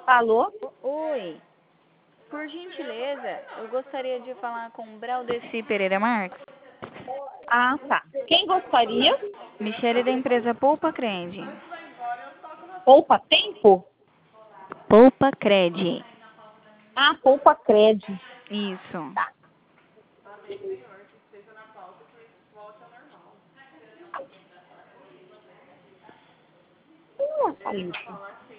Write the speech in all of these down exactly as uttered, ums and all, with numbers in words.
Alô? Oi. Por gentileza, eu gostaria de falar com Braudeci Pereira Marques. Ah, tá. Quem gostaria? Michele da empresa Poupa Cred. Poupa Tempo? Poupa Cred. Ah, Poupa Cred. Isso. Tá. Nossa, isso.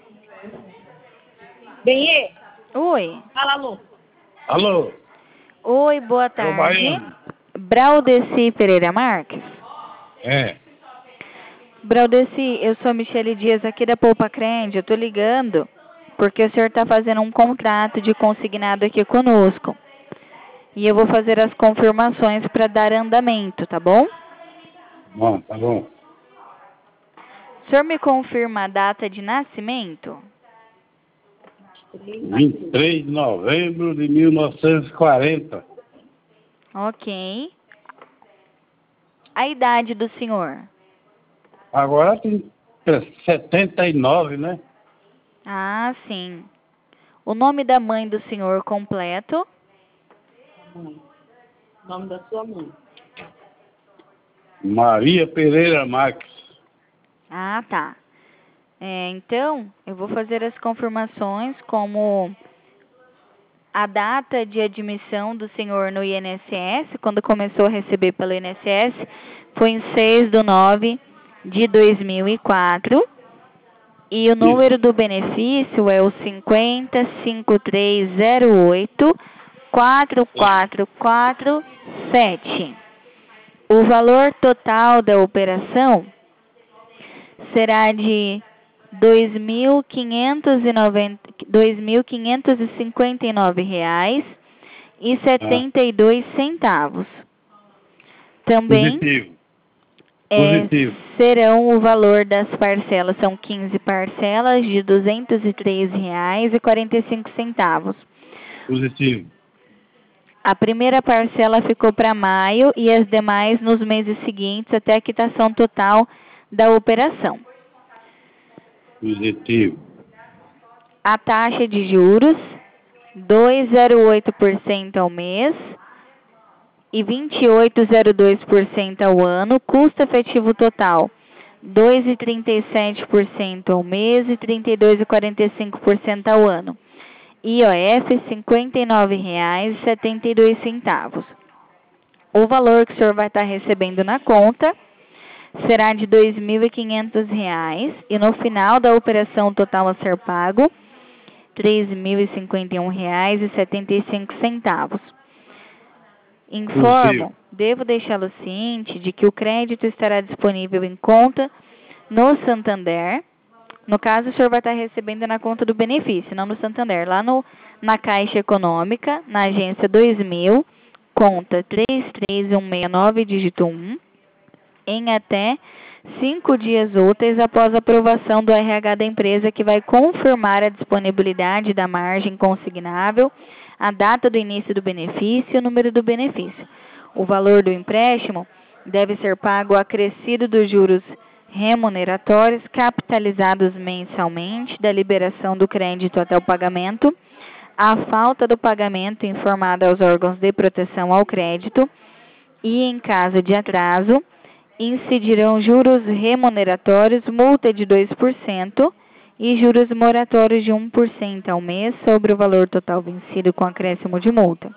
Benê? Oi. Fala, alô. Alô? Oi, boa É o tarde. Baiano? Braudeci Pereira Marques. É. Braudeci, eu sou a Michele Dias aqui da Poupa Cred. Eu tô ligando porque o senhor está fazendo um contrato de consignado aqui conosco. E eu vou fazer as confirmações para dar andamento, tá bom? Bom, tá bom. O senhor me confirma a data de nascimento? vinte e três de novembro de mil novecentos e quarenta. Ok. A idade do senhor? Agora tem setenta e nove, né? Ah, sim. O nome da mãe do senhor completo? Mãe. Nome da sua mãe. Maria Pereira Marques. Ah, tá. É, então, eu vou fazer as confirmações como a data de admissão do senhor no I N S S, quando começou a receber pelo I N S S, foi em seis de nove de dois mil e quatro. E o número do benefício é o cinquenta, cinquenta e três zero oito, quatro quatro quatro sete. O valor total da operação será de dois mil quinhentos e cinquenta e nove reais e setenta e dois centavos. Também Positivo. é, Positivo. serão o valor das parcelas, são quinze parcelas de duzentos e três reais e quarenta e cinco centavos. Positivo. A primeira parcela ficou para maio e as demais nos meses seguintes até a quitação total da operação. Positivo. A taxa de juros, dois vírgula zero oito por cento ao mês e vinte e oito vírgula zero dois por cento ao ano. Custo efetivo total, dois vírgula trinta e sete por cento ao mês e trinta e dois vírgula quarenta e cinco por cento ao ano. I O F, cinquenta e nove reais e setenta e dois centavos. O valor que o senhor vai estar recebendo na conta será de dois mil e quinhentos reais e no final da operação total a ser pago, três mil e cinquenta e um reais e setenta e cinco centavos. Informo, devo deixá-lo ciente de que o crédito estará disponível em conta no Santander. No caso, o senhor vai estar recebendo na conta do benefício, não no Santander. Lá no, na Caixa Econômica, na agência dois mil, conta três três um seis nove, dígito um, em até cinco dias úteis após a aprovação do R H da empresa, que vai confirmar a disponibilidade da margem consignável, a data do início do benefício e o número do benefício. O valor do empréstimo deve ser pago acrescido dos juros remuneratórios capitalizados mensalmente da liberação do crédito até o pagamento, a falta do pagamento informada aos órgãos de proteção ao crédito e, em caso de atraso, incidirão juros remuneratórios, multa de dois por cento e juros moratórios de um por cento ao mês sobre o valor total vencido com acréscimo de multa.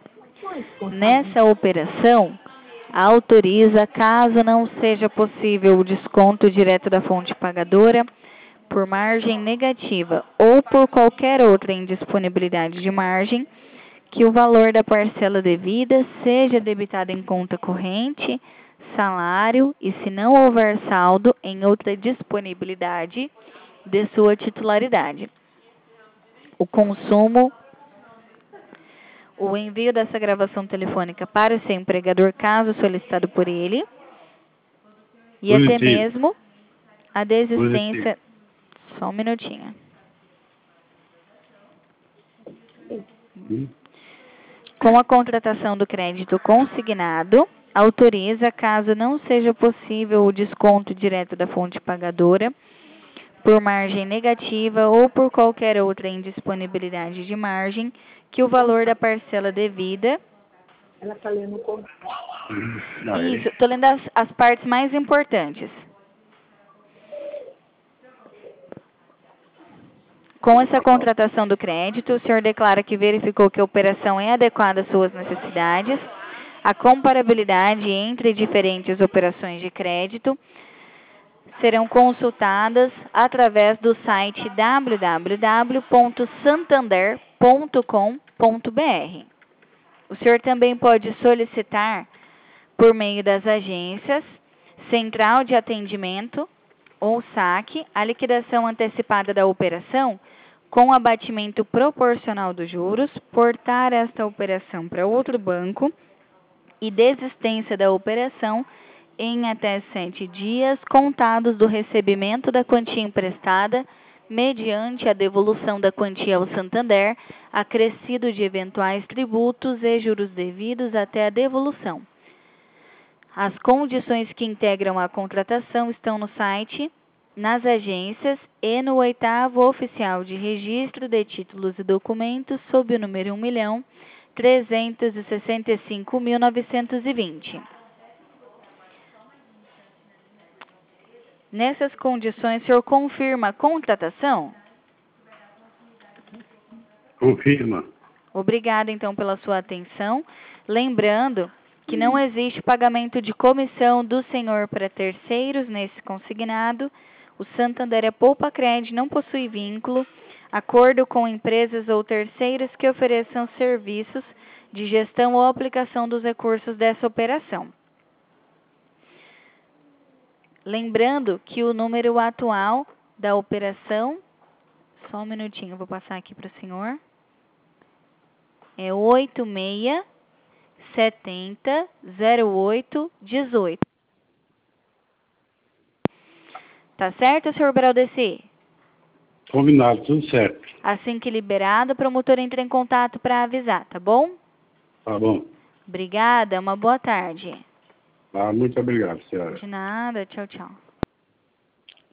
Nessa operação, autoriza, caso não seja possível o desconto direto da fonte pagadora, por margem negativa ou por qualquer outra indisponibilidade de margem, que o valor da parcela devida seja debitado em conta corrente, salário e, se não houver saldo, em outra disponibilidade de sua titularidade. O consumo, o envio dessa gravação telefônica para o seu empregador, caso solicitado por ele, e Positivo. até mesmo a desistência... Positivo. Só um minutinho. Hum. Com a contratação do crédito consignado, autoriza, caso não seja possível o desconto direto da fonte pagadora, por margem negativa ou por qualquer outra indisponibilidade de margem, que o valor da parcela devida... Ela está lendo o contrato. Aí. Isso, estou lendo as, as partes mais importantes. Com essa contratação do crédito, o senhor declara que verificou que a operação é adequada às suas necessidades, a comparabilidade entre diferentes operações de crédito serão consultadas através do site w w w ponto santander ponto com ponto b r. O senhor também pode solicitar, por meio das agências, Central de Atendimento ou saque, a liquidação antecipada da operação com abatimento proporcional dos juros, portar esta operação para outro banco e desistência da operação em até sete dias contados do recebimento da quantia emprestada, mediante a devolução da quantia ao Santander, acrescido de eventuais tributos e juros devidos até a devolução. As condições que integram a contratação estão no site, nas agências e no oitavo oficial de registro de títulos e documentos sob o número um milhão trezentos e sessenta e cinco mil novecentos e vinte. Nessas condições, o senhor confirma a contratação? Confirma. Obrigada, então, pela sua atenção. Lembrando que não existe pagamento de comissão do senhor para terceiros nesse consignado. O Santander é Poupa Cred, não possui vínculo, acordo com empresas ou terceiros que ofereçam serviços de gestão ou aplicação dos recursos dessa operação. Lembrando que o número atual da operação, só um minutinho, vou passar aqui para o senhor, é oito seis sete zero zero oito um oito. Tá certo, senhor Braldeci? Combinado, tudo certo. Assim que liberado, o promotor entra em contato para avisar, tá bom? Tá bom. Obrigada, uma boa tarde. Ah, muito obrigado, senhora. De nada, tchau, tchau.